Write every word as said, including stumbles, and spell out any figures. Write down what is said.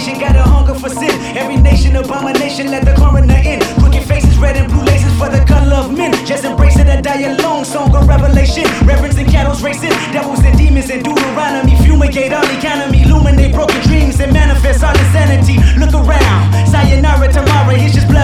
nation got a hunger for sin. Every nation abomination, let the coroner in. Crooked faces, red and blue laces for the color of men. Just embrace it, a die alone, song of revelation. Reverence and cattle's racing, devils and demons and Deuteronomy. Fumigate all economy, illuminate broken dreams and manifest all insanity. Look around, sayonara tomorrow, it's just blood